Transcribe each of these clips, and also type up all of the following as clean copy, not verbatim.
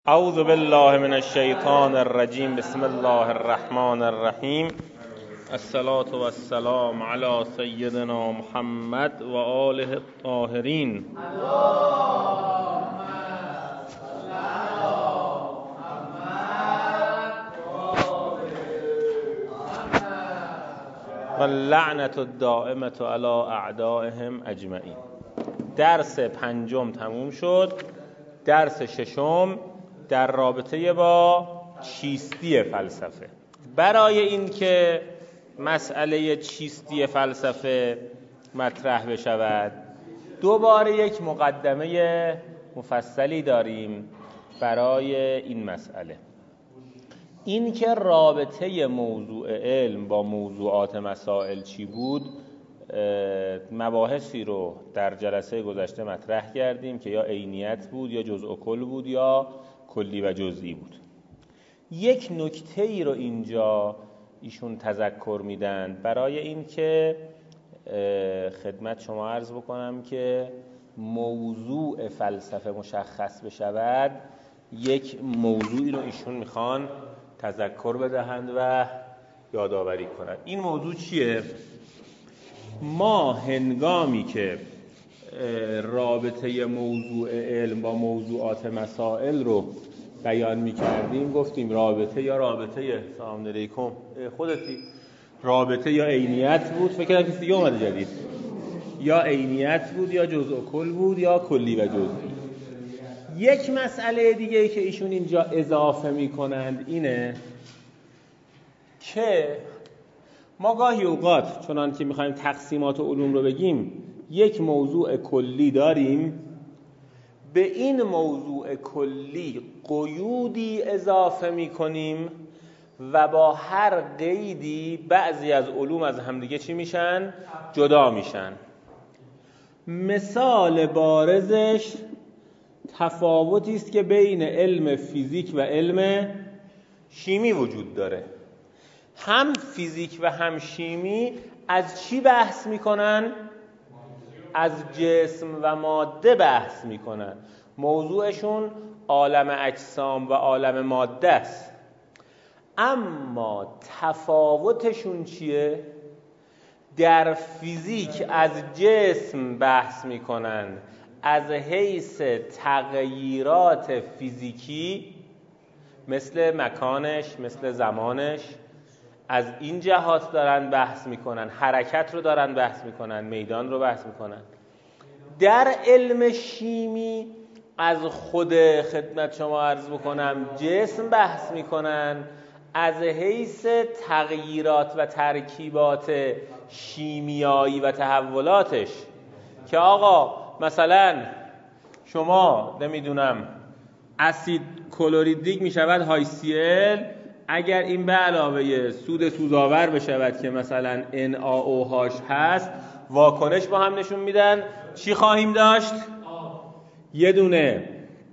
اعوذ بالله من الشیطان الرجیم. بسم الله الرحمن الرحیم. الصلاة والسلام علی سیدنا محمد و آله الطاهرین. و اللعنة الدائمة علی اعدائهم اجمعین. درس پنجم تموم شد. درس ششم در رابطه با چیستی فلسفه. برای اینکه مسئله چیستی فلسفه مطرح بشود دوباره یک مقدمه مفصلی داریم برای این مسئله. این که رابطه موضوع علم با موضوعات مسائل چی بود، مباحثی رو در جلسه گذشته مطرح کردیم که یا عینیت بود یا جزء و کل بود یا کلی و جزئی بود. یک نکته ای رو اینجا ایشون تذکر میدن برای این که خدمت شما عرض بکنم که موضوع فلسفه مشخص بشود. یک موضوعی رو ایشون میخوان تذکر بدهند و یادآوری کنند. این موضوع چیه؟ ما هنگامی که رابطه موضوع علم با موضوعات مسائل رو بیان می‌کردیم گفتیم رابطه یا رابطه سلام علیکم خودتی رابطه یا عینیت بود. فکر کنم کسی دیگه اومده جدید. یا عینیت بود یا جزء و کل بود یا کلی و جزئی. یک مسئله دیگه ای که ایشون اینجا اضافه می‌کنند اینه که ما گاهی اوقات چنان که می‌خوایم تقسیمات علوم رو بگیم یک موضوع کلی داریم، به این موضوع کلی قیودی اضافه می‌کنیم و با هر قیدی بعضی از علوم از همدیگه چی میشن؟ جدا میشن. مثال بارزش تفاوتی است که بین علم فیزیک و علم شیمی وجود داره. هم فیزیک و هم شیمی از چی بحث میکنن؟ از جسم و ماده بحث میکنن. موضوعشون عالم اجسام و عالم ماده است. اما تفاوتشون چیه؟ در فیزیک از جسم بحث میکنن از حیث تغییرات فیزیکی، مثل مکانش، مثل زمانش، از این جهات دارن بحث میکنن. حرکت رو دارن بحث میکنن، میدان رو بحث میکنن. در علم شیمی از خود خدمت شما عرض بکنم جسم بحث میکنن از حیث تغییرات و ترکیبات شیمیایی و تحولاتش، که آقا مثلا شما نمیدونم اسید کلوریدریک میشود HCl، اگر این به علاوه سود سوزآور بشود که مثلا NaOH هست، واکنش با هم نشون میدن. چی خواهیم داشت؟ یه دونه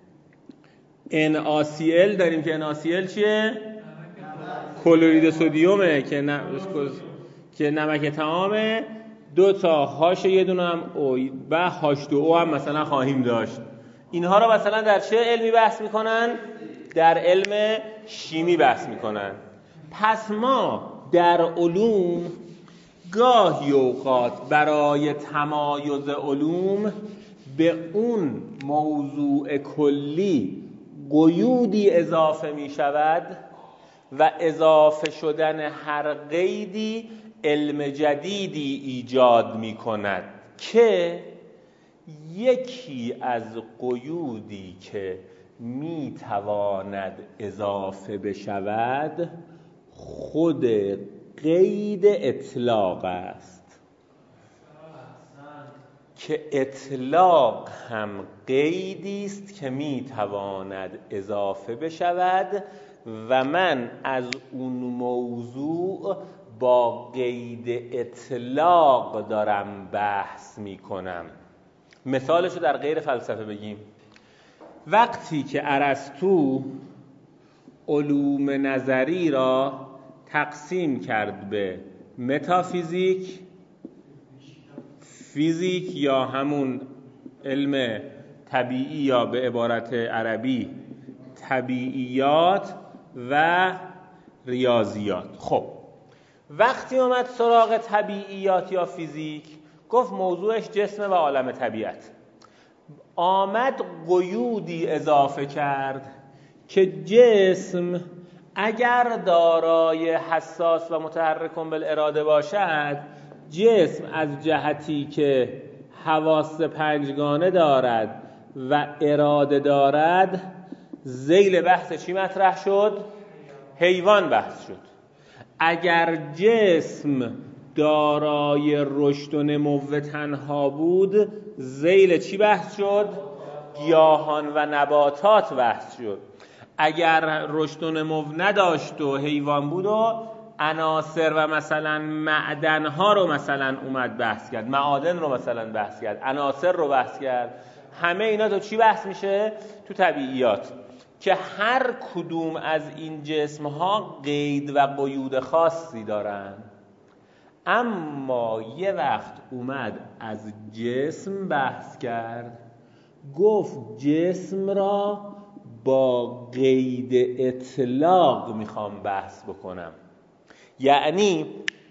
NaCl داریم که NaCl چیه؟ کلورید سدیومه که نمک طعامه. دو تا هاش یه دونه هم او و H2O هم مثلا خواهیم داشت. اینها رو مثلا در چه علمی بحث میکنن؟ در علم شیمی بحث میکنن. پس ما در علوم گاهی اوقات برای تمایز علوم به اون موضوع کلی قیودی اضافه می شود و اضافه شدن هر قیدی علم جدیدی ایجاد می کند که یکی از قیودی که می تواند اضافه بشود خود قید اطلاق است، که اطلاق هم قیدی است که می تواند اضافه بشود و من از اون موضوع با قید اطلاق دارم بحث می کنم. مثالش رو در غیر فلسفه بگیم. وقتی که ارسطو علوم نظری را تقسیم کرد به متافیزیک، فیزیک یا همون علم طبیعی یا به عبارت عربی طبیعیات و ریاضیات. خب وقتی اومد سراغ طبیعیات یا فیزیک، گفت موضوعش جسم و عالم طبیعت. آمد قیودی اضافه کرد که جسم اگر دارای حساس و متحرک بالاراده باشد، جسم از جهتی که حواس پنجگانه دارد و اراده دارد، ذیل بحث چی مطرح شد؟ حیوان بحث شد. اگر جسم دارای رشد و نمو تنها بود، ذیل چی بحث شد؟ گیاهان و نباتات بحث شد. اگر رشد و نمو نداشت و حیوان بود و عناصر و مثلا معدنها رو مثلا اومد بحث کرد، معادن رو مثلا بحث کرد، عناصر رو بحث کرد. همه اینا تو چی بحث میشه؟ تو طبیعیات، که هر کدوم از این جسمها قید و قیود خاصی دارن. اما یه وقت اومد از جسم بحث کرد، گفت جسم را با قید اطلاق میخوام بحث بکنم. یعنی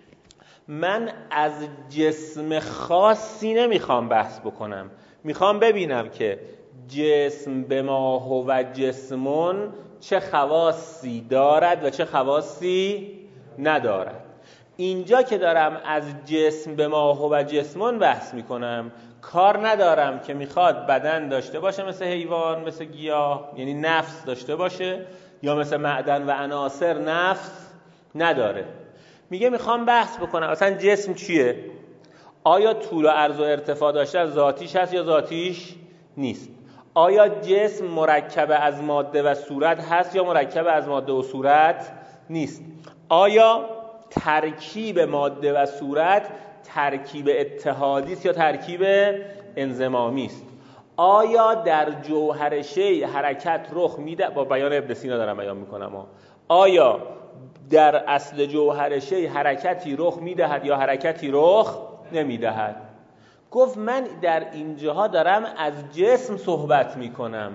من از جسم خاصی نمیخوام بحث بکنم، میخوام ببینم که جسم به ما هو جسمون چه خواصی دارد و چه خواصی ندارد. اینجا که دارم از جسم به ما هو جسمون بحث میکنم، کار ندارم که میخواد بدن داشته باشه مثل حیوان، مثل گیاه، یعنی نفس داشته باشه، یا مثل معدن و عناصر نفس نداره. میگه میخوام بحث بکنم اصلا جسم چیه؟ آیا طول و عرض و ارتفاع داشته ذاتیش هست یا ذاتیش نیست؟ آیا جسم مرکب از ماده و صورت هست یا مرکب از ماده و صورت نیست؟ آیا ترکیب ماده و صورت ترکیب اتحادی است یا ترکیب انضمامی است؟ آیا در جوهر شیء حرکت رخ میده؟ با بیان ابن سینا دارم بیان میکنم. آیا در اصل جوهر شیء حرکتی رخ میدهد یا حرکتی رخ نمیدهد؟ گفت من در اینجاها دارم از جسم صحبت میکنم،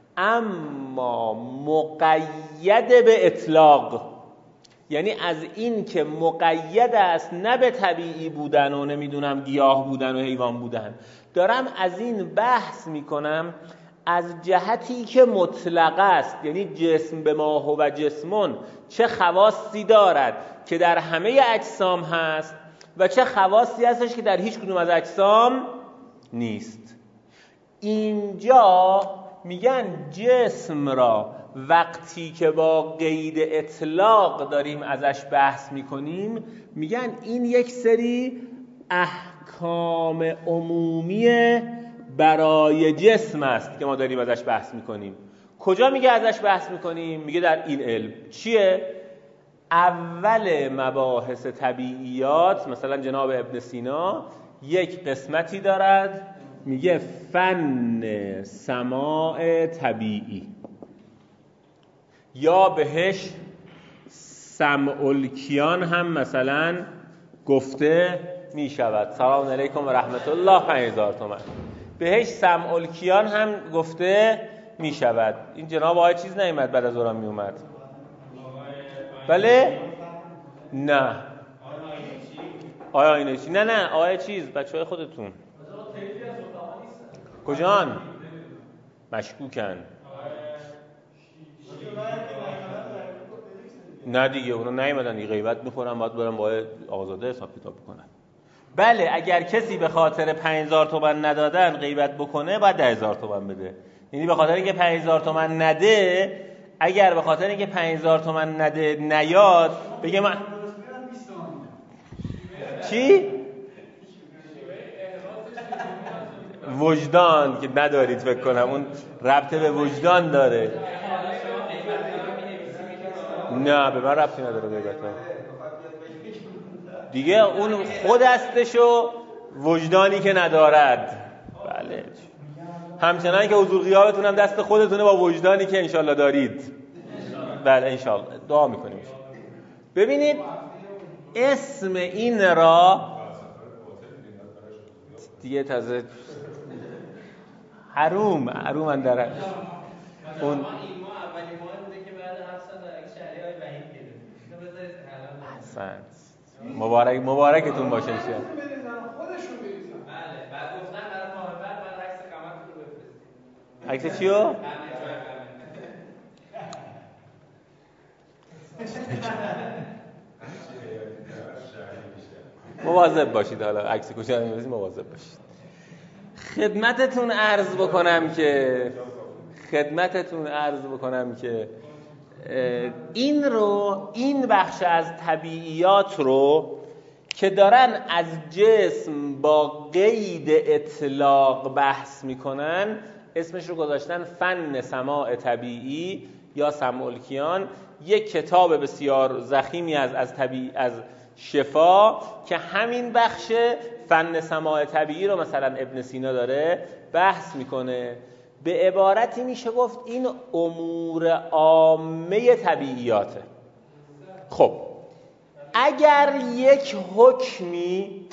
اما مقید به اطلاق، یعنی از این که مقید است نه به طبیعی بودن و نمیدونم گیاه بودن و حیوان بودن. دارم از این بحث میکنم از جهتی که مطلق است، یعنی جسم به ما هو جسمون چه خواصی دارد که در همه اجسام هست و چه خواصی هستش که در هیچ کدوم از اجسام نیست. اینجا میگن جسم را وقتی که با قید اطلاق داریم ازش بحث میکنیم، میگن این یک سری احکام عمومی برای جسم است که ما داریم ازش بحث میکنیم. کجا میگه ازش بحث میکنیم؟ میگه در این علم. چیه؟ اول مباحث طبیعیات مثلا جناب ابن سینا یک قسمتی دارد میگه فن سماع طبیعی، یا بهش سمع الکیان هم مثلا گفته می شود. سلام علیکم و رحمت الله 5000 تومان. بهش سمع الکیان هم گفته می شود. این جناب آیه چیز نیامد بعد از اون می اومد؟ بله؟ نه آیه آینه چی؟ نه آیه چیز بچهای خودتون کجان؟ مشکوکن. نه دیگه اونا نیومدن دیگه، غیبت میخورن، باید برن با آقازاده حساب کتاب بکنن. بله اگر کسی به خاطر 5000 تومان ندادن غیبت بکنه باید 10000 تومان بده. یعنی به خاطر اینکه 5000 تومان نده، اگر به خاطر اینکه 5000 تومان نده نیاد بگه من چی؟ وجدان که ندارید فکر کنم اون ربطه به وجدان داره. نه به من ربطی نداره غیبت ها دیگه، اون خود هستش و وجدانی که ندارد. بله همچنان که حضور غیابتون هم دست خودتونه با وجدانی که انشالله دارید. بله انشالله دعا میکنیم. ببینید اسم این را دیگه تازه حروم اندرش اون احسنت. مبارکتون باشه شد. خودشون بریزن. بله. بعد گفتن برای محبت بعد عکس قامتتون رو بفرستید. عکس چیو؟ مواظب باشید، حالا عکس کشی رو می‌برید مواظب باشید. خدمتتون عرض بکنم که این بخش از طبیعیات رو که دارن از جسم با قید اطلاق بحث میکنن اسمش رو گذاشتن فن سماع طبیعی یا سمع الکیان، یک کتاب بسیار ضخیمی از شفا که همین بخش فن سماع طبیعی رو مثلا ابن سینا داره بحث میکنه. به عبارتی میشه گفت این امور عامه طبیعیاته. خب اگر یک حکمی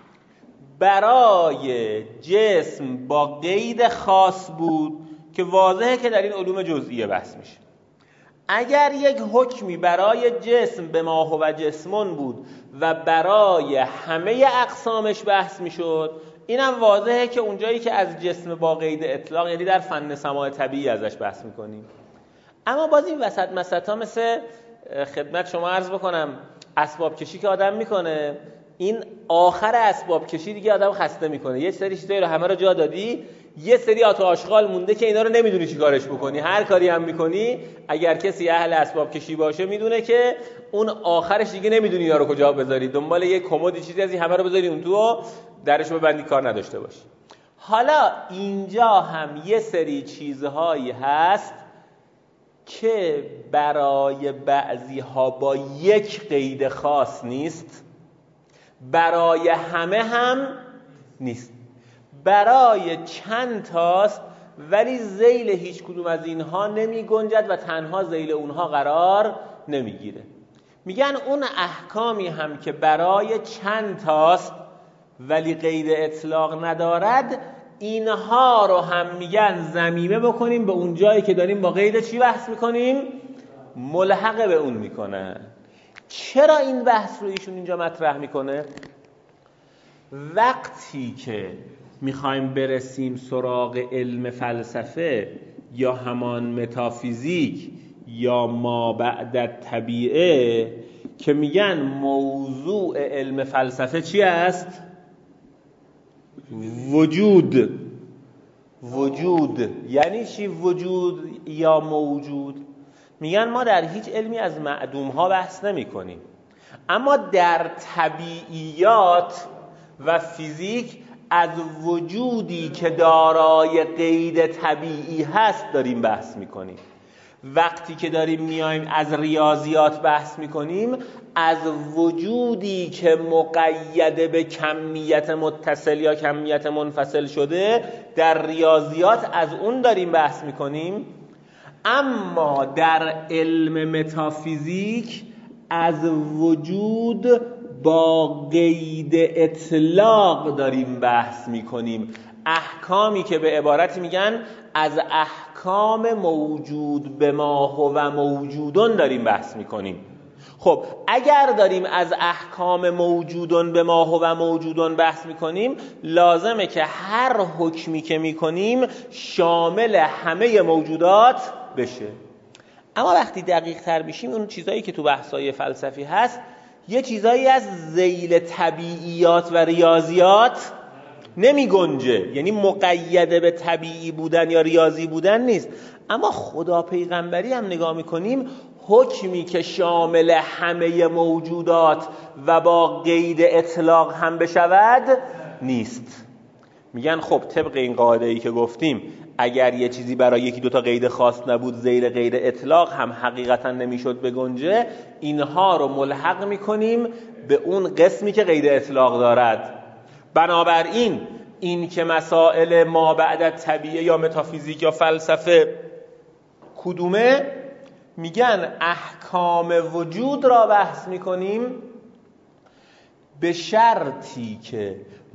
برای جسم با قید خاص بود که واضحه که در این علوم جزئیه بحث میشه، اگر یک حکمی برای جسم به ما هو جسمون بود و برای همه اقسامش بحث میشد، اینم واضحه که اونجایی که از جسم با قید اطلاق یعنی در فن سماع طبیعی ازش بحث میکنیم. اما باز این وسط مسطا مثل خدمت شما عرض بکنم اسباب کشی که آدم میکنه، این آخر اسباب کشی دیگه آدم خسته میکنه. یه سری چیزایی رو همه رو جا دادی، یه سری آتو آشغال مونده که اینا رو نمیدونی چی کارش بکنی. هر کاری هم میکنی اگر کسی اهل اسباب کشی باشه میدونه که اون آخرش دیگه نمیدونی اینا رو کجا بذاری، دنبال یه کمدی چیزی از این همه رو بذاری اون تو و درش ببندی کار نداشته باشی. حالا اینجا هم یه سری چیزهایی هست که برای بعضی ها با یک قید خاص نیست، برای همه هم نیست، برای چند تاست ولی ذیل هیچ کدوم از اینها نمی گنجد و تنها ذیل اونها قرار نمیگیره. میگن اون احکامی هم که برای چند تاست ولی قید اطلاق ندارد، اینها رو هم میگن ضمیمه بکنیم به اون جایی که داریم با قید چی بحث میکنیم؟ ملحق به اون میکنن. چرا این بحث رو ایشون اینجا مطرح میکنه؟ وقتی که میخوایم برسیم سراغ علم فلسفه یا همان متافیزیک یا ما بعد الطبیعه که میگن موضوع علم فلسفه چی است؟ وجود. یعنی چی وجود یا موجود؟ میگن ما در هیچ علمی از معدوم ها بحث نمی کنیم، اما در طبیعیات و فیزیک از وجودی که دارای قید طبیعی هست داریم بحث میکنیم. وقتی که داریم میایم از ریاضیات بحث میکنیم از وجودی که مقید به کمیت متصل یا کمیت منفصل شده در ریاضیات از اون داریم بحث میکنیم. اما در علم متافیزیک از وجود با قید اطلاق داریم بحث میکنیم. احکامی که به عبارتی میگن از احکام موجود به ما هو موجودون داریم بحث میکنیم. خب اگر داریم از احکام موجودون به ما هو موجودون بحث میکنیم، لازمه که هر حکمی که میکنیم شامل همه موجودات بشه. اما وقتی دقیق تر بشیم اون چیزایی که تو بحثای فلسفی هست یه چیزایی از ذیل طبیعیات و ریاضیات نمی گنجه، یعنی مقید به طبیعی بودن یا ریاضی بودن نیست. اما خدا پیغمبری هم نگاه میکنیم حکمی که شامل همه موجودات و با قید اطلاق هم بشود نیست. میگن خب طبق این قاعده‌ای که گفتیم اگر یه چیزی برای یکی دوتا قید خاص نبود ذیل قید اطلاق هم حقیقتا نمیشد بگنجه، اینها رو ملحق میکنیم به اون قسمی که قید اطلاق دارد. بنابراین این که مسائل ما بعد الطبیعه یا متافیزیک یا فلسفه کدومه، میگن احکام وجود را بحث میکنیم به شرطی که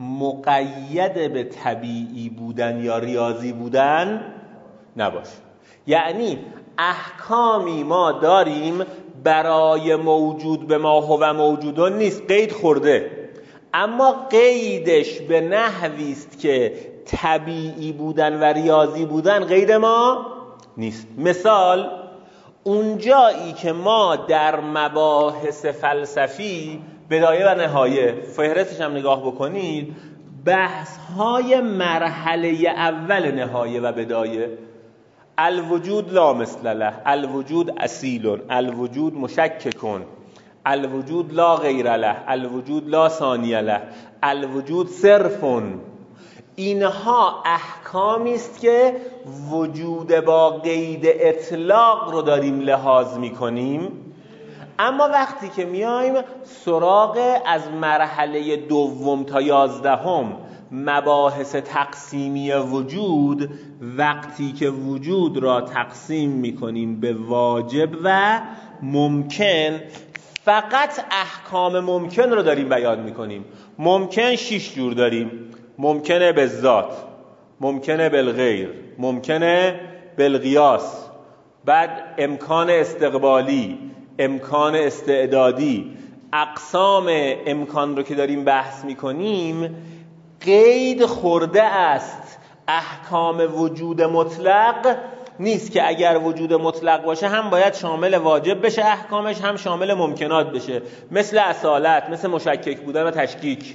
مقید به طبیعی بودن یا ریاضی بودن نباشه. یعنی احکامی ما داریم برای موجود به ما هو موجودون نیست، قید خورده، اما قیدش به نحوی است که طبیعی بودن و ریاضی بودن قید ما نیست. مثال اونجایی که ما در مباحث فلسفی بدایه و نهایه، فهرستش هم نگاه بکنید، بحث‌های مرحله اول نهایه و بدایه، الوجود لا مثل له، الوجود اصیل، الوجود مشککون، الوجود لا غیر له، الوجود لا ثانی له، الوجود صرفون، اینها احکامی است که وجود با قید اطلاق رو داریم لحاظ می‌کنیم. اما وقتی که میایم سراغ از مرحله دوم تا 11 مباحث تقسیمی وجود، وقتی که وجود را تقسیم میکنیم به واجب و ممکن، فقط احکام ممکن رو داریم بیان میکنیم. ممکن 6 جور داریم: ممکنه بالذات، ممکنه بالغیر، ممکنه بالقیاس، بعد امکان استقبالی، امکان استعدادی. اقسام امکان رو که داریم بحث میکنیم قید خورده است. احکام وجود مطلق نیست که اگر وجود مطلق باشه هم باید شامل واجب بشه احکامش، هم شامل ممکنات بشه، مثل اصالت، مثل مشکک بودن و تشکیک.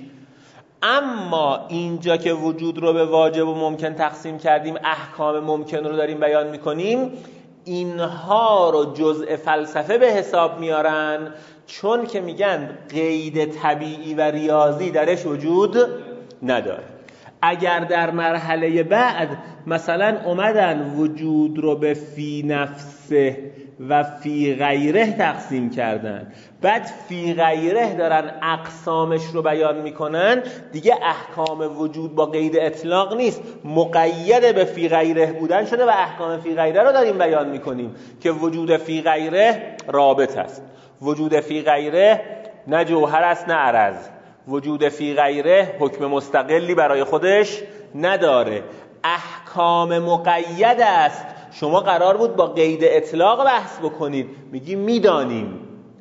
اما اینجا که وجود رو به واجب و ممکن تقسیم کردیم، احکام ممکن رو داریم بیان میکنیم، اینها رو جزء فلسفه به حساب میارن، چون که میگن قید طبیعی و ریاضی درش وجود نداره. اگر در مرحله بعد مثلا اومدن وجود رو به فی نفسه و فی غیره تقسیم کردن، بعد فی غیره دارن اقسامش رو بیان میکنن، دیگه احکام وجود با قید اطلاق نیست، مقید به فی غیره بودن شده و احکام فی غیره رو داریم بیان میکنیم که وجود فی غیره رابط است، وجود فی غیره نه جوهر است نه عرض، وجود فی غیره حکم مستقلی برای خودش نداره، احکام مقید است. شما قرار بود با قید اطلاق بحث بکنید، میگی میدانیم.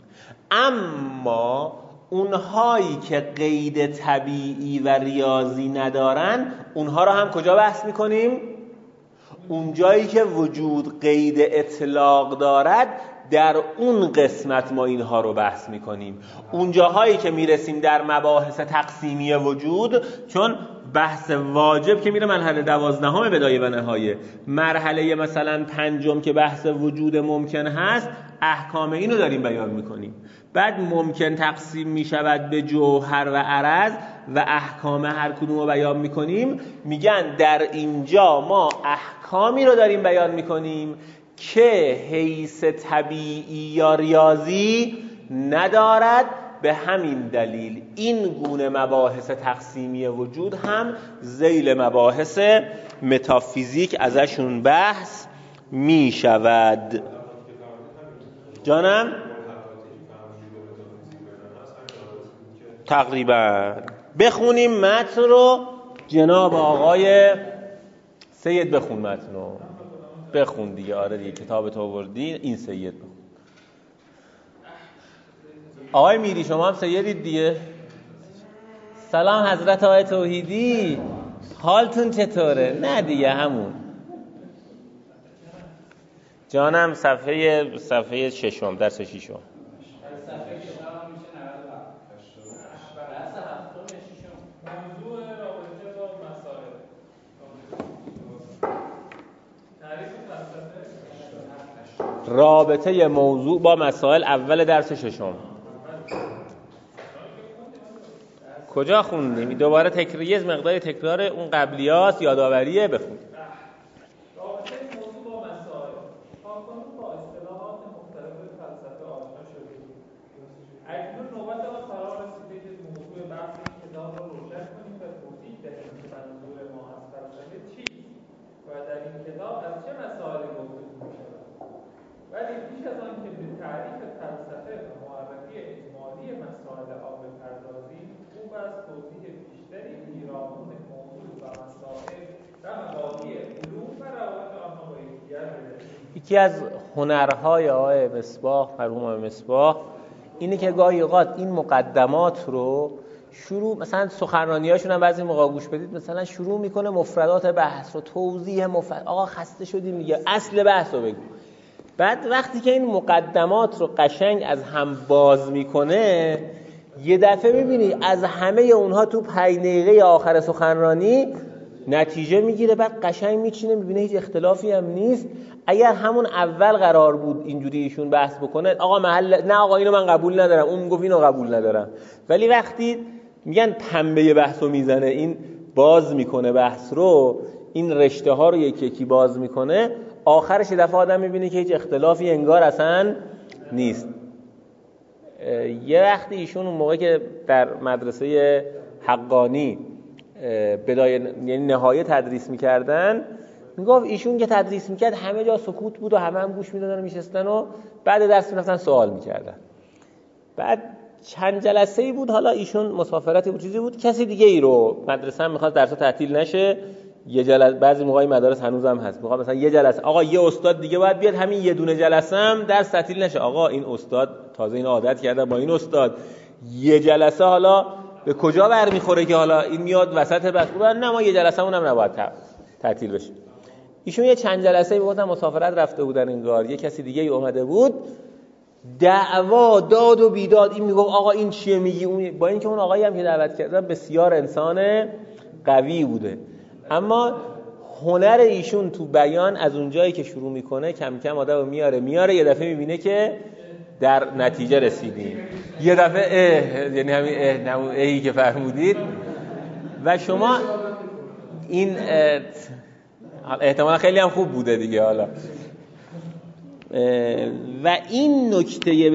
اما اونهایی که قید طبیعی و ریاضی ندارن، اونها رو هم کجا بحث میکنیم؟ اونجایی که وجود قید اطلاق دارد، در اون قسمت ما اینها رو بحث میکنیم. اونجاهایی که میرسیم در مباحث تقسیمی وجود، چون بحث واجب که میره مرحله 12 بدایه و نهایه، مرحله مثلا 5 که بحث وجود ممکن هست، احکام اینو داریم بیان میکنیم. بعد ممکن تقسیم میشود به جوهر و عرض و احکام هر کدوم رو بیان میکنیم. میگن در اینجا ما احکامی رو داریم بیان میکنیم که حیث طبیعی یا ریاضی ندارد. به همین دلیل این گونه مباحث تقسیمی وجود هم ذیل مباحث متافیزیک ازشون بحث می شود. جانم؟ تقریبا. بخونیم متن رو. جناب آقای سید بخون متن رو. بخون دیگه. آره دیگه کتابت آوردی، این سید بخون. آقای میری شما هم سیدید دیگه. سلام حضرت آقای توحیدی، حالتون چطوره؟ نه دیگه همون. جانم صفحه 6 درس 6. رابطه موضوع با مسائل اول درس 6. کجا خوندیم؟ دوباره تکرار، مقدار تکرار اون قبلیات یادآوریه. بخون. رابطه موضوع با مسائل. تاکنون با اصطلاحات مختلف فلسفه آشنا شدیم. اکنون نوبت ما فرا رسیده که موضوع بحث این کتاب را روشن کنیم و توضیح دهیم که منظور ما از فلسفه چیست و در این کتاب از چه مسائلی گفتگو می‌شود. ولی پیش از آن که به تعریف فلسفه و معرفی اجمالی مسائل آن بپردازیم، خوب است توضیح بیشتری پیرامون موضوع و مسائل و مبادی علوم و روابط آنها با یکدیگر بدهیم. یکی از هنرهای آقای مصباح، مرحوم آقای مصباح، اینه که گاهی اوقات این مقدمات رو شروع، مثلا سخنرانیاشون هم بعضی موقع گوش بدید، مثلا شروع میکنه مفردات بحث رو توضیح آقا خسته شدیم دیگه، اصل بحث رو بگو. بعد وقتی که این مقدمات رو قشنگ از هم باز میکنه، یه دفعه میبینی از همه اونها تو 5 دقیقه آخر سخنرانی نتیجه میگیره، بعد قشنگ میچینه، میبینه هیچ اختلافی هم نیست. اگر همون اول قرار بود اینجوری ایشون بحث بکنه، آقا نه آقا اینو من قبول ندارم، اون گفت اینو قبول ندارم، ولی وقتی میگن پنبه بحث رو میزنه، این باز میکنه بحث رو، این رشته ها رو یکی یکی باز میکنه، آخرش یه دفعه آدم میبینه که هیچ اختلافی انگار اصلا نیست. یه وقتی ایشون اون موقع که در مدرسه حقانی یعنی نهایه تدریس میکردن، میگفت ایشون که تدریس میکرد همه جا سکوت بود و همه هم گوش میدادن و میشستن و بعد درس میرفتن سوال میکردن. بعد چند جلسه ای بود، حالا ایشون مسافرتی بود چیزی بود، کسی دیگه ای رو مدرسه هم میخواست درس تعطیل نشه، یه جلسه، بعضی موقعی مدارس هنوزم هست، میخواد مثلا یه جلسه آقا یه استاد دیگه باید بیاد، همین یه دونه جلسه هم درس تعطیل نشه. آقا این استاد تازه این عادت کرده با این استاد یه جلسه حالا به کجا برمیخوره که حالا این میاد وسط بحث بگه نه ما یه جلسه اونم نباید تعطیل بشه. ایشون یه چند جلسه میگفتن مسافرت رفته بودن انگار، یه کسی دیگه ای اومده بود، دعوا داد و بیداد، این میگفت آقا این چیه میگی اون، با اینکه اون آقایی هم که دعوت کردن بسیار انسان قوی بوده، اما هنر ایشون تو بیان از اونجایی که شروع میکنه کم کم آدمو میاره یه دفعه میبینه که در نتیجه رسیدیم، یه دفعه یعنی همین اهی که فرمودید. و شما این احتمالا خیلی هم خوب بوده دیگه حالا. و این نکته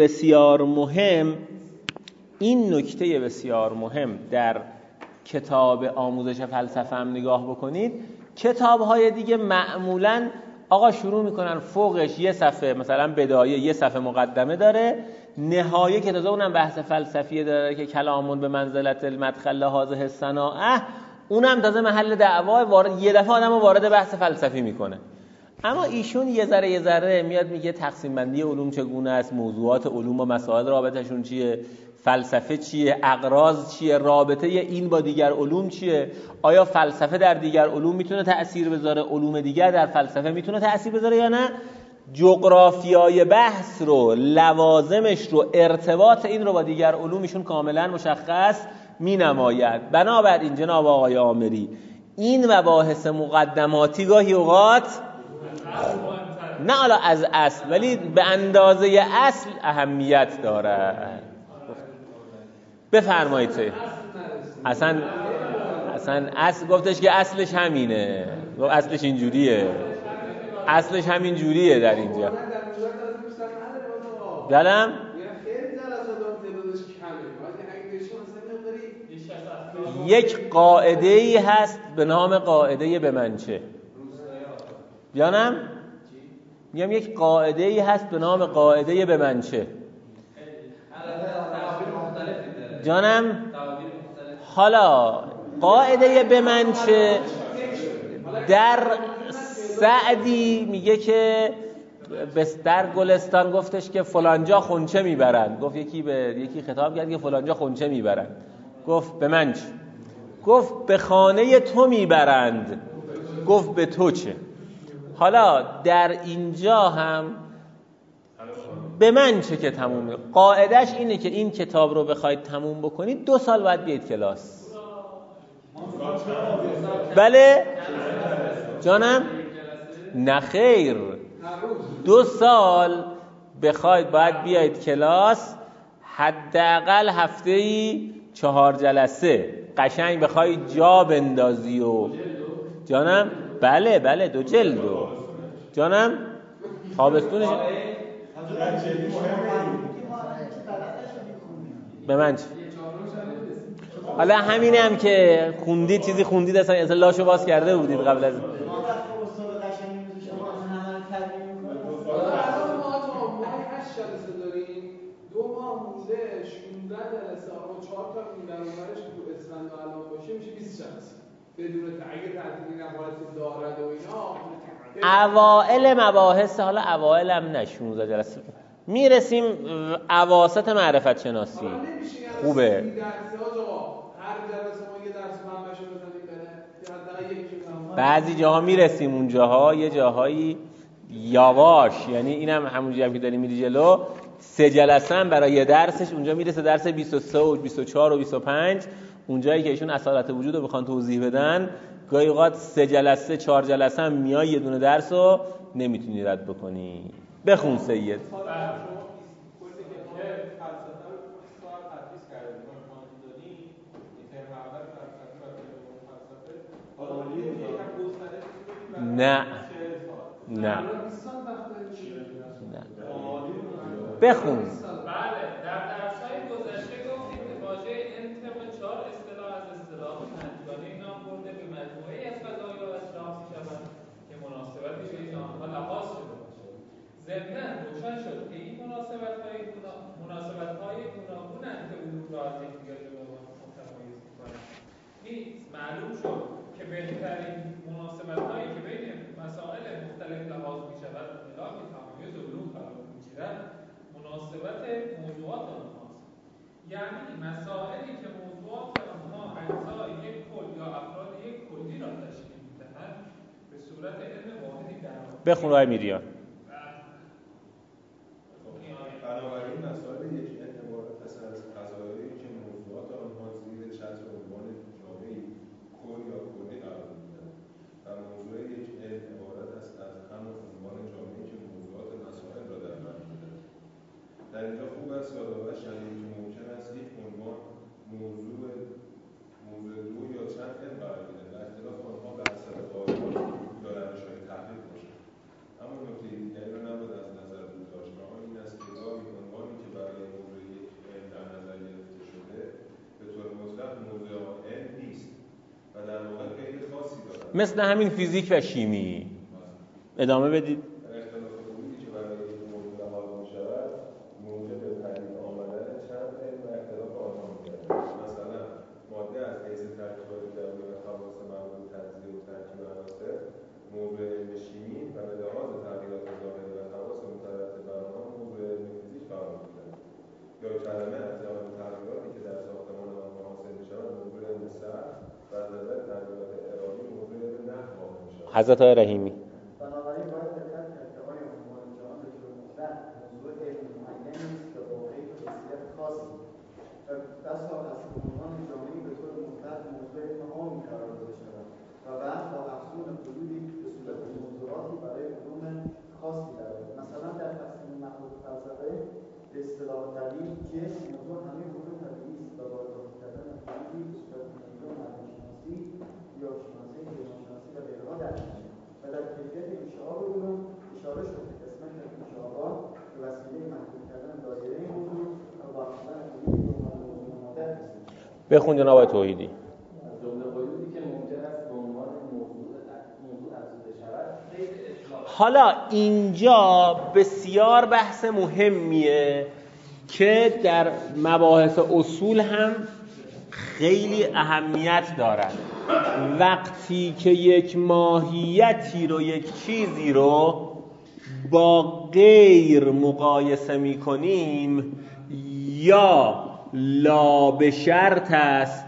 بسیار مهم در کتاب آموزش فلسفه هم نگاه بکنید. کتاب‌های دیگه معمولاً آقا شروع میکنن فوقش یه صفحه مثلا بدایه، یه صفحه مقدمه داره، نهایه که تازه اونم بحث فلسفی داره که کلامون به منزلت المدخل هذه الصناعه، اونم تازه محل دعوا، یه دفعه آدمو وارد بحث فلسفی میکنه. اما ایشون یه ذره میاد میگه تقسیم بندی علوم چگونه است، موضوعات علوم با مسائل رابطهشون چیه، فلسفه چیه، اغراض چیه، رابطه این با دیگر علوم چیه، آیا فلسفه در دیگر علوم میتونه تأثیر بذاره، علوم دیگر در فلسفه میتونه تأثیر بذاره یا نه. جغرافیای بحث رو، لوازمش رو، ارتباط این رو با دیگر علومشون کاملا مشخص مینماید. بنابراین جناب آقای آمری این مباحث مقدماتی گاهی اوقات نه حالا از اصل ولی به اندازه اصل اهمیت داره. بفرمایید. اصلا اصل گفتش که اصلش همینه، اصلش اینجوریه، اصلش همین جوریه در اینجا. دلم یک قاعده‌ای هست به نام قاعده به منچه. جانم میگم یک قاعده‌ای هست به نام قاعده به منچه. جانم حالا قاعده به منچه در سعدی میگه که در گلستان گفتش که فلانجا خونچه میبرند، گفت یکی به یکی خطاب کرد که فلانجا خونچه میبرند، گفت به من چه؟ گفت به خانه تو میبرند، گفت به تو چه؟ حالا در اینجا هم به من چه که تموم میشه. قاعدش اینه که این کتاب رو بخواید تموم بکنید 2 سال باید بیاید کلاس. بله جانم نه خیر، 2 سال بخواید باید بیاید کلاس، حداقل هفته‌ای 4 جلسه قشنگ بخواید جا بندازی و جانم بله 2 جلدو جانم تابستونش به من چه؟ حالا همینه هم که خوندید، چیزی خوندید اصلا لاشو باز کرده بودید قبل از جلسه داریم، 2 ماه مونده 16 جلسه، آقا 4 تا این در اونورش که تو اسفند و الان باشه میشه 20 جلسه بدون اگه تعطیلی نهایتی دارد و اینا اوائل مباحث، حالا اوائل هم نه 16 جلسه میرسیم اواسط معرفت شناسی. خوبه هر جلسه ما یه درس منبعشو بزنیم بره، یا حداقل بعضی جاها میرسیم اونجاها، یه جاهایی یواش، یعنی اینم همونجوری هم که داریم میری جلو 3 جلسه هم برای یه درسش اونجا میرسه درس 23 و 24 و 25. اونجایی که ایشون اصالت وجود رو بخوان توضیح بدن، گاهی اوقات 3 جلسه 4 جلسه هم میای یه دونه درس رو نمیتونی رد بکنی. بخون سید. نه بخون. بله، در درس‌های گذشته گفتیم که واژه علم طبق 4 اصطلاح از اصطلاح پنجگانه نام برده به مجموعه‌ای از قضایا اصلاح می‌شود که مناسبتی بین آنها لحاظ شده باشد. ضمناً روشن شد که این مناسبت‌های گوناگونند که علوم را از یکدیگر جدا و متمایز می‌کنند. نیز معلوم شد که بهترین مناسبت‌هایی که بین مسائل مختلف لحاظ می‌شود اطلاق تمایز علوم قرار می‌گیرد مناسبت موضوعات آنهاست، یعنی مسائلی که موضوعات آنها اجزای یک کل یا افراد یک کلی را تشکیل می‌دهند به صورت علم واحدی در بخون راه میریان. بنابراین مسائل یک علم عبارت است از قضایایی که موضوعات آنها زیر چتر عنوان جامعی کل یا کلی قرار می‌گیرند و موضوع یک علم عبارت است از همان عنوان جامعی که موضوعات مسائل را در بر می‌گیرد. در اینجا خوب است یادآور شویم که ممکن است یک عنوان موضوع دو یا چند علم قرار گیرد و اختلاف آنها به اثر قاعدات یا روش‌های تحقیق باشد. اما نکته دیگری را نباید از نظر دور داشت و آن این است که گاهی عنوانی که برای موضوع یک علم در نظر گرفته شده به طور مطلق موضوع آن علم نیست و در واقع قید خاصی دارد، مثل همین فیزیک و شیمی. ادامه بدید. اختلاف علومی که برای یک موضوع لحاظ می‌شود موجب پدید آمدن چند علم و اختلاف آنها می‌گردد. مثلا ماده از حیث ترکیبات جوی و خواص مربوط به تجزیه و ترکیب عناصر موضوع علم شیمی و به لحاظ تغییرات ظاهری و خواص مترتب بر آنها موضوع علم فیزیک قرار می‌گیرد. یا کلمه از جهت تغییراتی که در ساختمان آنها حاصل می‌شود موضوع علم صرف و از نظر تغییرات ارادی موضوع علم نحو واقع می‌شود. حضرت آقای رحیمی. بنابراین باید دقت کرد که آیا عنوان جهان به طور مطلق موضوع علم معینی است که واقعی به حیثیت خاصی و بسا از عنوان جامعی به طور مطلق موضوع علم عامی قرار داده شود و بعد با افزون حدودی به صورت موضوعاتی برای علوم خاصی دارد. مثلا در تقسیم مخلوق فلسفه به اصطلاح طبیعی جسم موضوع همه علوم طبیعی است و با اضافه کردن حدودی به صورت موضوع معدن‌شناسی، گیاه‌شناسی، حیوان‌شناسی و غیرها در می‌آید. و در کیفیت انشعاب علوم اشاره شد که قسمت انشعابات به وسیله محدود کردن دایره موضوع و واقعاً حدودی به موضوع مادر هستند. بخون جناب آقای توحیدی. از جمله قیودی که ممکن است به عنوان موضوع افزوده شود قید اطلاق. حالا اینجا بسیار بحث مهمیه که در مباحث اصول هم خیلی اهمیت دارد. وقتی که یک ماهیتی رو، یک چیزی رو با غیر مقایسه می کنیم، یا لا به شرط است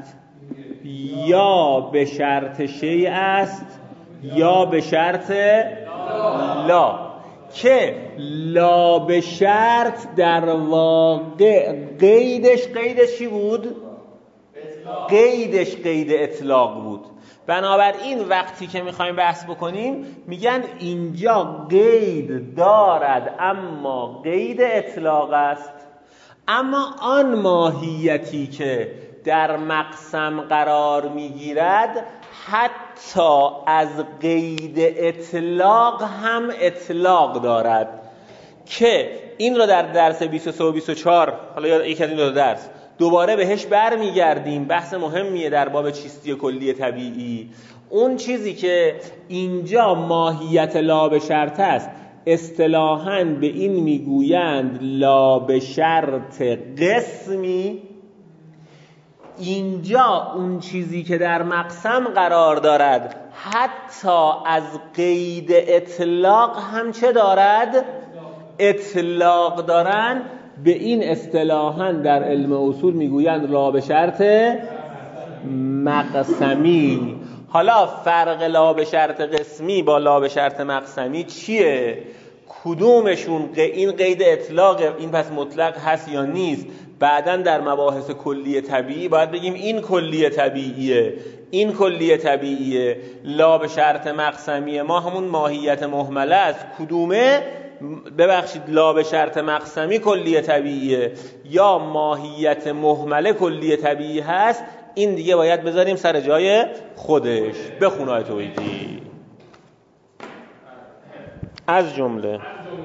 یا به شرط شیء است یا به شرط لا، که لا به شرط در واقع قیدش چی بود؟ قیدش قید اطلاق بود. بنابراین وقتی که میخوایم بحث بکنیم میگن اینجا قید دارد اما قید اطلاق است، اما آن ماهیتی که در مقسم قرار میگیرد حتی از قید اطلاق هم اطلاق دارد، که این رو در درس 23 و 24 حالا یکی از این دو درس دوباره بهش برمیگردیم. بحث مهمیه در باب چیستی کلی طبیعی. اون چیزی که اینجا ماهیت لا به شرط است، اصطلاحاً به این میگویند لا به شرط قسمی. اینجا اون چیزی که در مقسم قرار دارد حتی از قید اطلاق هم چه دارد؟ اطلاق دارن. به این اصطلاحاً در علم اصول میگویند لا به شرط مقسمی. حالا فرق لا به شرط قسمی با لا به شرط مقسمی چیه؟ کدومشون این قید اطلاق این پس مطلق هست یا نیست؟ بعداً در مباحث کلی طبیعی باید بگیم این کلی طبیعیه، این کلی طبیعیه. لا به شرط مقسمی ما همون ماهیت مهمله است. کدومه؟ ببخشید، لا به شرط مقسمی کلی طبیعیه یا ماهیت مهمله کلی طبیعی هست؟ این دیگه باید بذاریم سر جای خودش. بخون آیه توحیدی. از جمله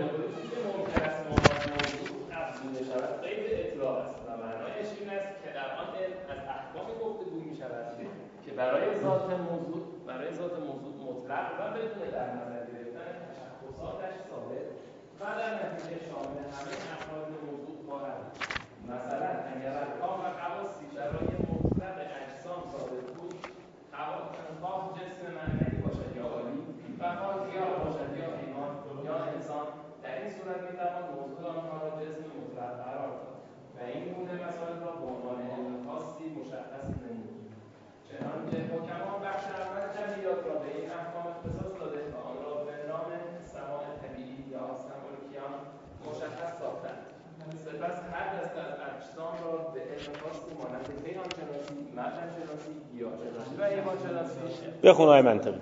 برای ذات موضوع مطلق و بدون در نظر گرفتن تشخصاتش ثابت و در نتیجه شامل همه افراد موضوع خواهد. مثلا اگر ارکان و خواصی برای مطلق اجسام ثابت بود، خواه جسم معنوی باشد یا عالی و خواه گیاه باشد یا حیوان یا انسان، در این صورت میتوان موضوع آنها را جسم مطلق قرار داد و این گونه مسائل را به عنوان علم خاصی مشخص نمود. چنانکه حکمان بخش اول طبیعیات را به این احکام اختصاص داده و آن را به نام سماع طبیعی یا سماع کیان مشخص ساختند. سپس هر دسته از اجسام را به علم خاصی مانند حیوان شناسی، معدن شناسی، گیاه شناسی و حیوان شناسی بخون آیه منطقی.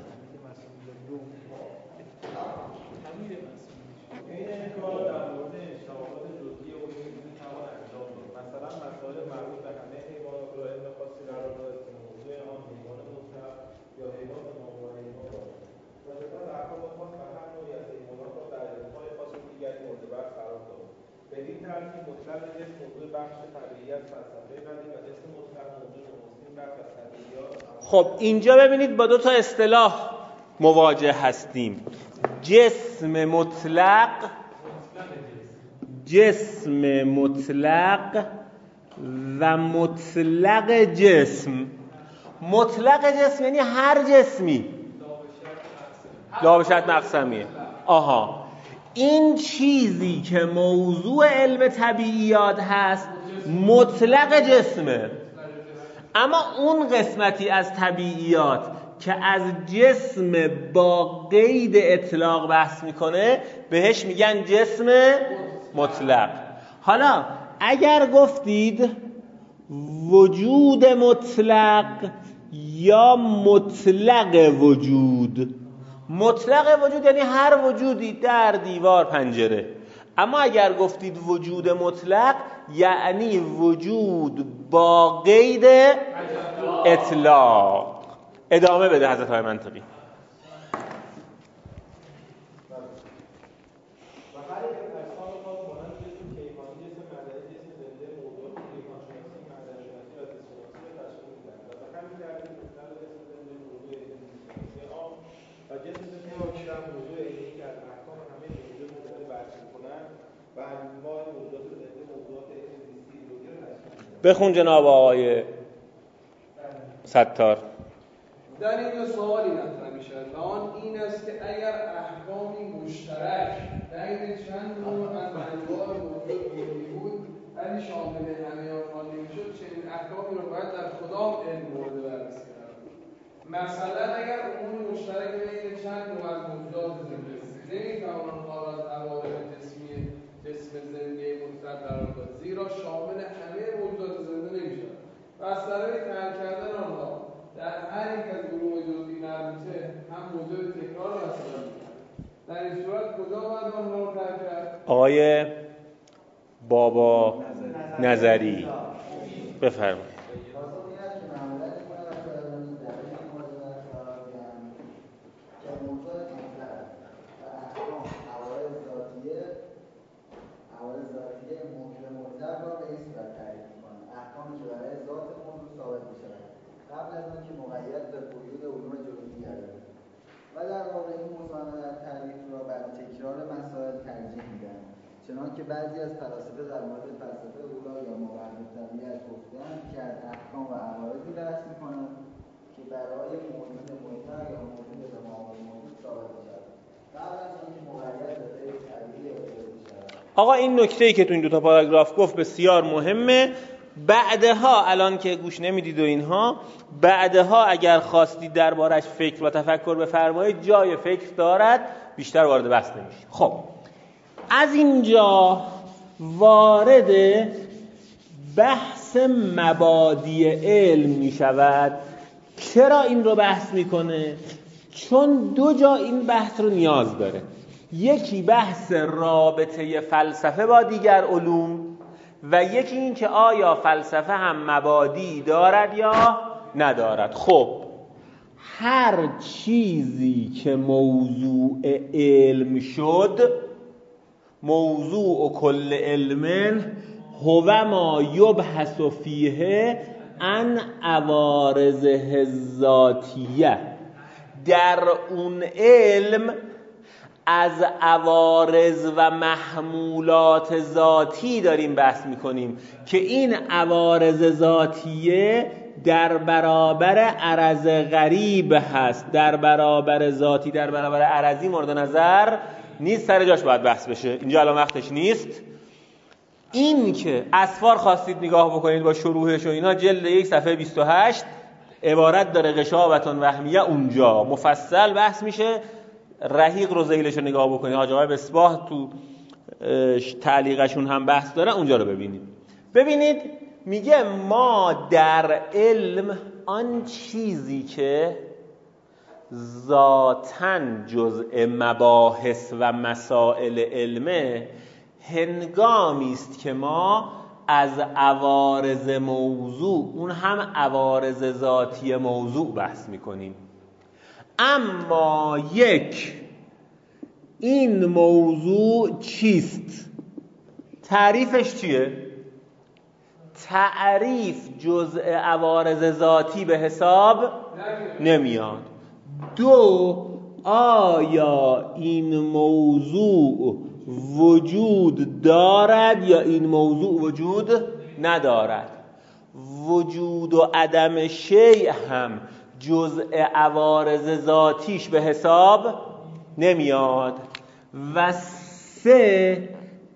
این کار در مورد اشتباهات جزئی و علمی میتوان انجام داد. مثلا مسائل مربوط به همه حیوانات را علم خاصی قرار داد که موضوع آن حیوان مطلق یا حیوان ماهور حیوان باشد و سپس احکام خاص و هر نوعی از حیوانات را در علم‌های خاص دیگری مورد بحث قرار داد. بدین ترتیب مطلق جسم موضوع بخش طبیعیات فلسفه قدیم و جسم مطلق موضوع نخستین بخش از طبیعیات. خب اینجا ببینید با دو تا اصطلاح مواجه هستیم. جسم مطلق، جسم مطلق و مطلق جسم. مطلق جسم یعنی هر جسمی، لا به شرط مقسمیه. آها، این چیزی که موضوع علم طبیعیات هست مطلق جسمه. اما اون قسمتی از طبیعیات که از جسم با قید اطلاق بحث میکنه بهش میگن جسم مطلق. حالا اگر گفتید وجود مطلق یا مطلق وجود، مطلق وجود یعنی هر وجودی، در، دیوار، پنجره. اما اگر گفتید وجود مطلق یعنی وجود با قید اطلاق. ادامه بده حضرت های منطقی. بخون جناب آقای ستار. در این سوالی مطرح می‌شود و آن این است که اگر احکامی مشترک بین چند نوع از انواع موجود بود ولی شامل همه آنها نمی‌شد، چنین احکامی را باید در کدام علم مورد بررسی قرار داد. مثلا اگر امور مشترک بین چند نوع از موجودات زنده است، نمی‌توان آنها را از عوارض جسم زنده مطلق قرار داد، زیرا شامل همه موجودات زنده نمی‌شود و از طریق ترک کردن آنها در هر یک از گروه جزئی مربوطه هم موجب تکرار مسائل می‌شود. در این صورت کجا باید آنها را ترک کرد؟ آقای بابا نظری بفرمایید. قبل از آنکه مقید به وجود علوم جزئی گردد و در واقع این مصانعت تعریف را بر تکرار مسائل ترجیح میدن، چنانکه بعضی از فلاسفه در مورد فلسفه اولی یا ماورای طبیعت گفتند که از احکام و عوارضی بحث میکنند که برای موجود مطلق یا موجود به مقابل موجود ثابت می‌شود. قبل از اینکه مقید به غیر طبیعی اعتبار بشود. آقا این نکته‌ای که تو این 2 پاراگراف گفت بسیار مهمه. بعدها الان که گوش نمیدید و اینها، بعدها اگر خواستید دربارش فکر و تفکر بفرمایید، جای فکر دارد، بیشتر وارد بحث نمیشه. خب از اینجا وارد بحث مبادی علم می شود. چرا این رو بحث میکنه؟ چون 2 جا این بحث رو نیاز داره. یکی بحث رابطه فلسفه با دیگر علوم و یکی این که آیا فلسفه هم مبادی دارد یا ندارد. خب هر چیزی که موضوع علم شد، موضوع کل علم هو ما یبحث فیه عن عوارضه الذاتیه. در اون علم از عوارض و محمولات ذاتی داریم بحث میکنیم که این عوارض ذاتیه در برابر عرض غریب هست، در برابر ذاتی در برابر عرضی مورد نظر نیست. سر جاش باید بحث بشه، اینجا الان وقتش نیست. این که اسفار خواستید نگاه بکنید با شروحش و اینا، جلد 1 صفحه 28 عبارت داره غشاوتون وهمیه، اونجا مفصل بحث میشه. رحیق رو ذیلش رو نگاه بکنید، حاج آقای مصباح تو تعلیقشون هم بحث داره، اونجا رو ببینید. میگه ما در علم آن چیزی که ذاتاً جزء مباحث و مسائل علمه، هنگامی است که ما از عوارض موضوع، اون هم عوارض ذاتی موضوع بحث میکنیم. اما این موضوع چیست؟ تعریفش چیه؟ تعریف جزء عوارض ذاتی به حساب نمیاد. 2 آیا این موضوع وجود دارد یا این موضوع وجود ندارد؟ وجود و عدم شیء هم جزء عوارض ذاتیش به حساب نمیاد. و 3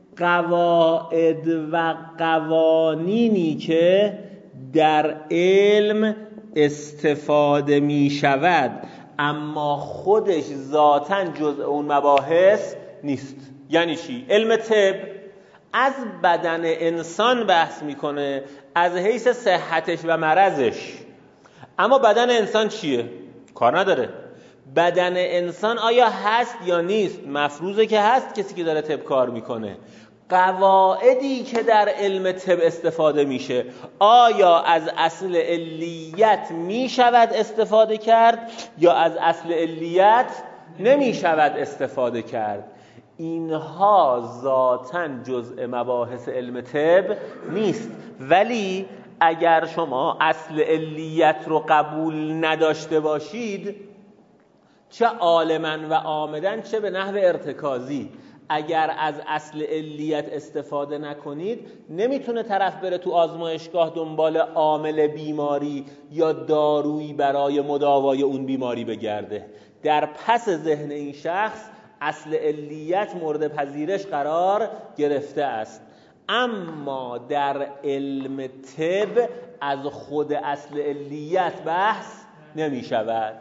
قواعد و قوانینی که در علم استفاده می شود اما خودش ذاتاً جزء اون مباحث نیست. یعنی چی؟ علم طب از بدن انسان بحث میکنه از حیث صحتش و مرضش، اما بدن انسان چیه؟ کار نداره. بدن انسان آیا هست یا نیست؟ مفروضه که هست، کسی که داره طب کار میکنه. قواعدی که در علم طب استفاده میشه آیا از اصل علیت میشود استفاده کرد یا از اصل علیت نمیشود استفاده کرد؟ اینها ذاتاً جزء مباحث علم طب نیست. ولی اگر شما اصل علیت رو قبول نداشته باشید، چه عالماً و عامداً چه به نحو ارتکازی، اگر از اصل علیت استفاده نکنید، نمیتونه طرف بره تو آزمایشگاه دنبال عامل بیماری یا دارویی برای مداوای اون بیماری بگرده. در پس ذهن این شخص اصل علیت مورد پذیرش قرار گرفته است. اما در علم طب از خود اصل علیت بحث نمی شود.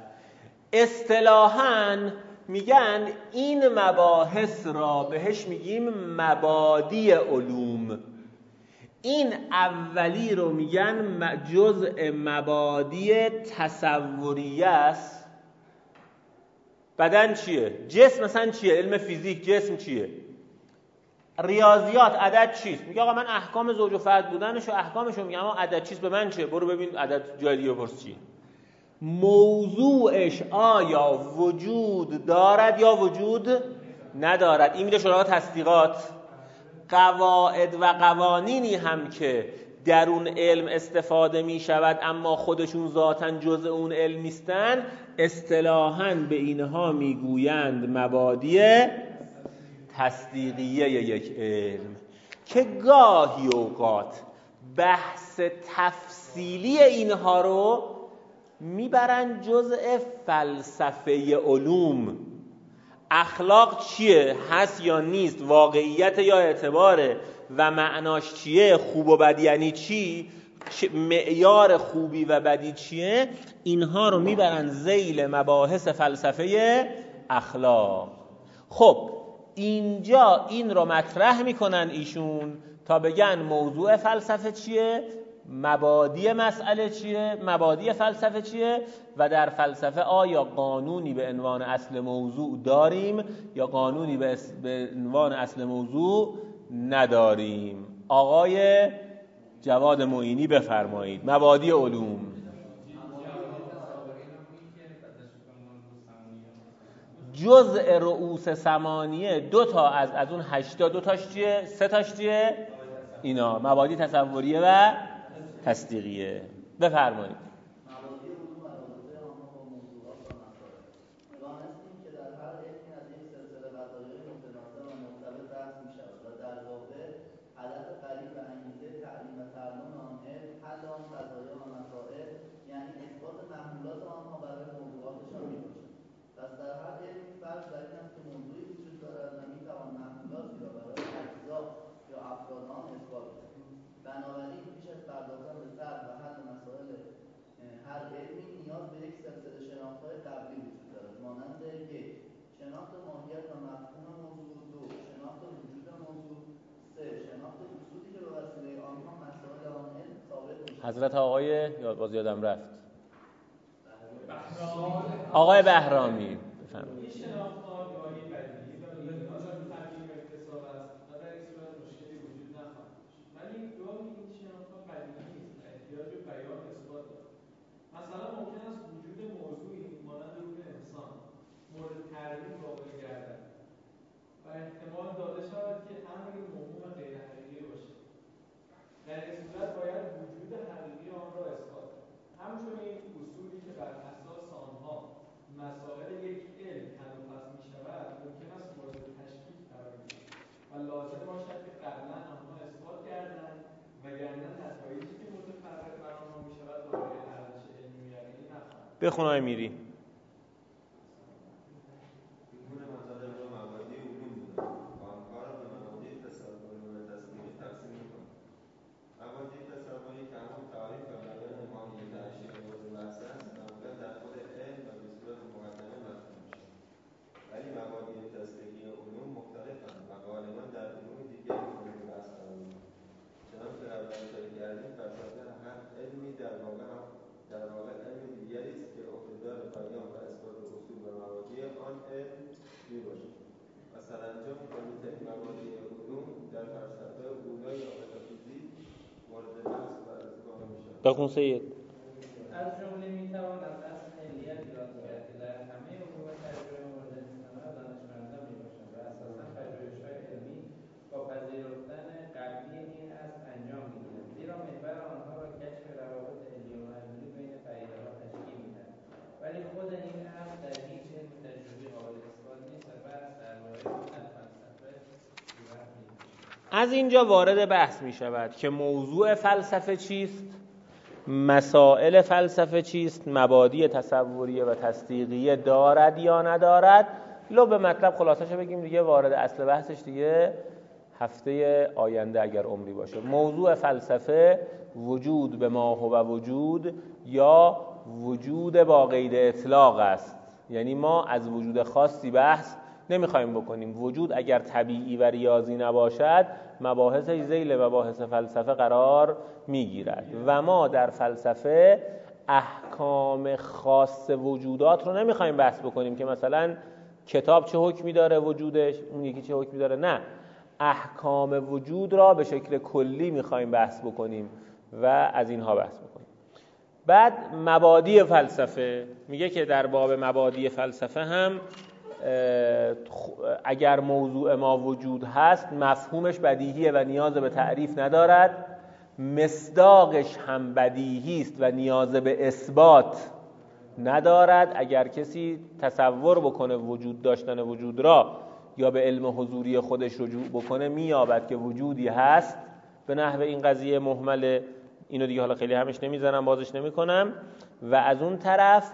اصطلاحاً میگن این مباحث را بهش میگیم مبادی علوم. این اولی رو میگن جزء مبادی تصوریه است. بدن چیه؟ جسم مثلا چیه؟ علم فیزیک جسم چیه؟ ریاضیات عدد چیست؟ میگه آقا من احکام زوج و فرد بودنش و احکامشو میگم، اما عدد چیست به من چیه؟ برو ببین عدد جای دیگه بپرس چیه. موضوعش آیا وجود دارد یا وجود ندارد؟ این میره سراغ تصدیقات. قواعد و قوانینی هم که در اون علم استفاده می شود اما خودشون ذاتاً جزء اون علم نیستن، اصطلاحاً به اینها میگویند مبادی تصدیقیه یک علم، که گاهی اوقات بحث تفصیلی اینها رو میبرن جزء فلسفه علوم. اخلاق چیه؟ هست یا نیست؟ واقعیت یا اعتباره؟ و معناش چیه؟ خوب و بد یعنی چی؟ معیار خوبی و بدی چیه؟ اینها رو میبرن ذیل مباحث فلسفه اخلاق. خب اینجا این رو مطرح میکنن ایشون تا بگن موضوع فلسفه چیه، مبادی مسئله چیه، مبادی فلسفه چیه و در فلسفه آیا قانونی به عنوان اصل موضوع داریم یا قانونی به عنوان اصل موضوع نداریم. آقای جواد معینی بفرمایید. مبادی علوم. جزء رؤوس ثمانیه دو تا از اون 8 دو تاش چیه؟ 3 تاش چیه؟ اینا مبادی تصوریه و تصدیقیه. بفرمایید. بنابراین پیش از پرداختن به طرح و حل مسائل هر علمی نیاز به یک سلسله شناخت‌های قبلی وجود دارد، مانند 1. شناخت ماهیت و مفهوم موضوع، 2. شناخت وجود موضوع، 3. شناخت اصولی که به وسیله آنها مسائل آن علم ثابت می‌شود. حضرت آقای باز یادم رفت آقای بهرامی بفرمایید. مثلا ممکن است وجود موضوعی مانند روح انسان مورد تعریف واقع گردد و احتمال داده شود که امری موهوم غیر حقیقی باشد. در این صورت باید وجود حقیقی آن را اثبات کرد. همچنین اصولی که بر اساس آنها مسائل یک علم حل و فصل می‌شود ممکن است مورد تشکیک قرار گیرد و لازم باشد که قبلا آنها اثبات گردند وگرنه نتایجی که متفرق بر آنها می‌شود دارای ارزش علمی و یقینی نخواهد. بخون آقای میری. گونه مطالب را مبادی علوم بودند و آنها را به مبادی تصوری و تصدیقی تقسیم می‌کنند. مبادی تصوری که همون تعریف و بیان ماهیت اشیاء مورد بحث است معمولا در خود علم و به صورت مقدمه مطرح می‌شوند، ولی مبادی تصدیقی علوم مختلفند و غالبا در علوم دیگری مورد بحث قرار می‌گیرند. چنانکه قبلا اشاره کردیم فلسفه هر علمی در واقع علم دیگری است که عهده‌دار بیان و اثبات اصول و مبادی آن علم میباشد و سرانجام کلی‌ترین مبادی علوم در فلسفه اولا یا متافیزیک مورد بحث و بررسی واقع میشود. بخون سید. از جمله میتوان از اصل علیت یاد کرد که در همه علوم تجربه مورد استناد دانشمندان میباشد و اساساً پژوهش‌های علمی با پذیرفتن قبلی این اصل انجام می‌گیرد، زیرا محور آنها را کشف روابط علی و معلولی بین پدیده‌ها تشکیل می‌دهد. ولی خود این اصل در هیچ علم تجربی قابل اثبات نیست و بحث درباره در فلسفه صورت می‌گیرد. از اینجا وارد بحث می‌شود که موضوع فلسفه چیست، مسائل فلسفه چیست، مبادی تصوریه و تصدیقیه دارد یا ندارد. به مطلب خلاصش بگیم دیگه، وارد اصل بحثش دیگه هفته آینده اگر عمری باشه. موضوع فلسفه وجود به ما هو وجود یا وجود با قید اطلاق است. یعنی ما از وجود خاصی بحث نمیخوایم بکنیم. وجود اگر طبیعی و ریاضی نباشد مباحثش ذیل مباحث فلسفه قرار میگیرد و ما در فلسفه احکام خاص وجودات رو نمیخوایم بحث بکنیم که مثلا کتاب چه حکمی داره وجودش، اون یکی چه حکمی داره. نه، احکام وجود را به شکل کلی میخوایم بحث بکنیم و از اینها بحث بکنیم. بعد مبادی فلسفه میگه که در باب مبادی فلسفه هم اگر موضوع ما وجود هست مفهومش بدیهیه و نیاز به تعریف ندارد، مصداقش هم بدیهی است و نیاز به اثبات ندارد. اگر کسی تصور بکنه وجود داشتن وجود را یا به علم حضوری خودش رجوع بکنه مییابد که وجودی هست به نحو این قضیه مهمل اینو دیگه حالا خیلی همش نمیزنم، بازش نمیکنم. و از اون طرف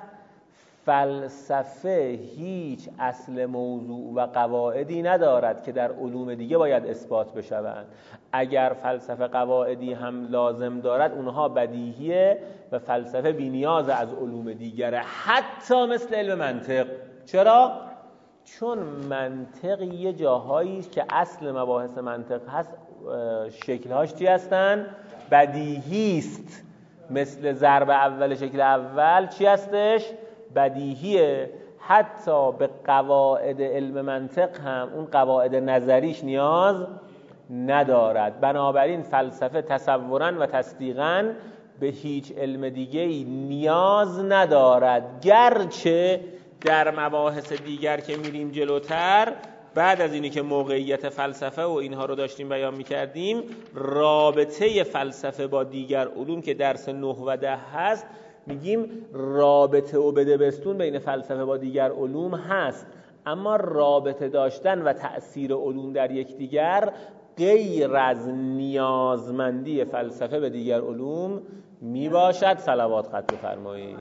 فلسفه هیچ اصل موضوع و قواعدی ندارد که در علوم دیگه باید اثبات بشوند. اگر فلسفه قواعدی هم لازم دارد اونها بدیهیه و فلسفه بی‌نیاز از علوم دیگره، حتی مثل علم منطق. چرا؟ چون منطق یه جاهایی که اصل مباحث منطق هست شکلهاش چی هستن؟ بدیهی است. مثل ضرب اول شکل اول چی هستش؟ بدیهیه. حتی به قواعد علم منطق هم اون قواعد نظریش نیاز ندارد. بنابراین فلسفه تصوراً و تصدیقاً به هیچ علم دیگه‌ای نیاز ندارد، گرچه در مباحث دیگر که میریم جلوتر، بعد از اینی که موقعیت فلسفه و اینها رو داشتیم بیان میکردیم، رابطه فلسفه با دیگر علوم که درس 9 و 10 هست، میگیم رابطه و بدبستون بین فلسفه با دیگر علوم هست، اما رابطه داشتن و تأثیر علوم در یکدیگر غیر از نیازمندی فلسفه به دیگر علوم میباشد. صلوات خط بفرمایید.